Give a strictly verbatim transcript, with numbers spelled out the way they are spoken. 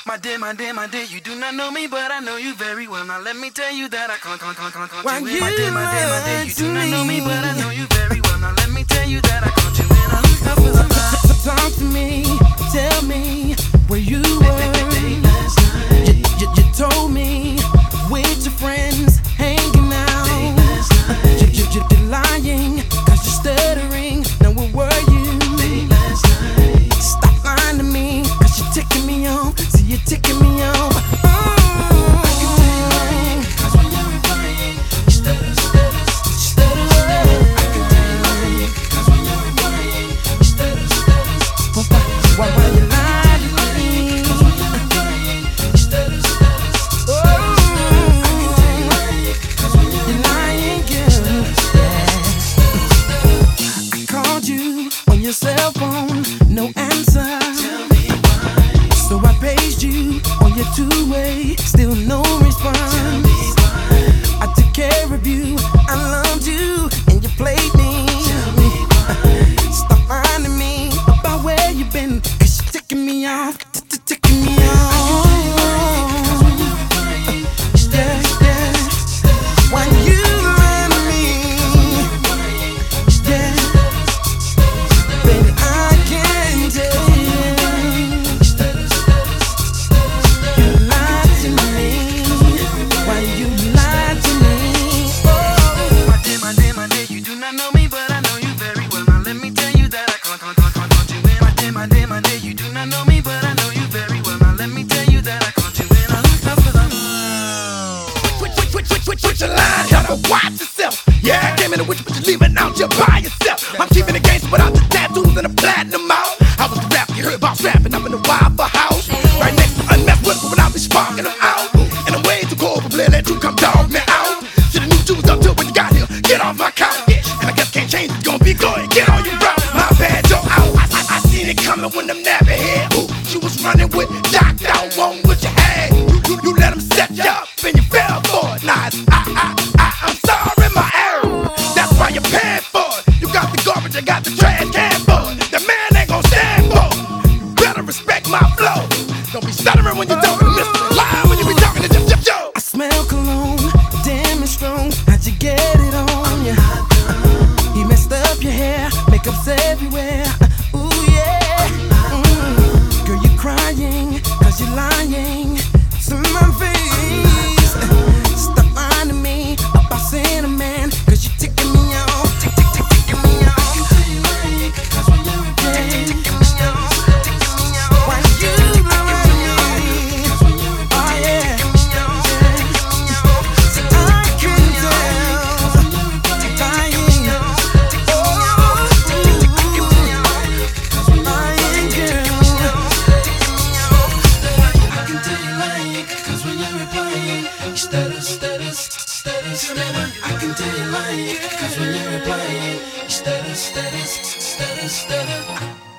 My dear, my dear, my dear, you do not know me, but I know you very well. Now let me tell you that I can't, can't, can't, can't, can't Why you you in. My dear, my dear, my dear, you do not know me, me. but I know you very well. Now let me tell you that I can't you in. I feel alive. Talk to me, tell me where you were. Last night. You, you, you told me with your friends hanging out. Last night. You, you, you're lying, cause you're stuttering. Now where were you? Last night. Stop lying to me, cause you're ticking me off. See, you're ticking me off. Why, why you lie to me? Oh, you're lying, girl. Yeah. I called you on your cell phone, no answer. So I paged you on your two-way, still no response. I took care of you, I loved you, and you played me. Stop lying to me about where you've been, cause you're ticking me off, ticking me off. Yeah, yeah. When you lie to me, yeah, baby, I can tell you lied to me. Why you lied to me? Oh. My dear, my dear, my dear, you do not know me, but I know you very well. Now let me tell you that I can't, can't, can't, can't, can't you in. My dear, my dear, my dear, you do not know me, but I know you very well. Now let me tell you that I can't you in. I feel alive. Switch, switch, switch, switch, switch, switch your line, gotta watch yourself. Yeah, I came in the witch, but you're leaving out, you're by yourself. I'm keeping the gangster, but I'm the tattoos and the platinum out. I was the rapper, you heard about strapping, I'm in the Waffle House. Right next to unmessed with, but when I be sparking them out. And I'm way too cold for play, let you come dog me out. Should've knew you was up till when you got here, get off my couch. And I guess can't change, it's gonna be good, get on your route. My bad, you're out, I, I, I seen it coming when them nappy head. Ooh, you was running with Doc Down, one what you had. You, you, you let them set you up and you fell for it. Nah, it's, I, I, I, I'm sorry, my error. That's why you're paying for it. You got the garbage, I got the trash can for it. The man ain't gon' stand for it. You better respect my flow. Don't be stuttering when you're talking, mister. Lying when you be talking to Jeff Jeff Joe. I smell cologne, damn it's strong. How'd you get it on ya? You messed up your hair, makeup's everywhere. Ooh yeah. Mm. Girl, you crying, cause you're lying to my face. Stop lying to me about saying a man, cause you're ticking me off. Tick, tick, tick, ticking me off. Yeah. Ticking me off. Why you lying to me? Oh yeah. Stutter, stutter, stutter, stutter. I can tell you lying, cause when you're replying, you stutter, stutter, stutter, stutter.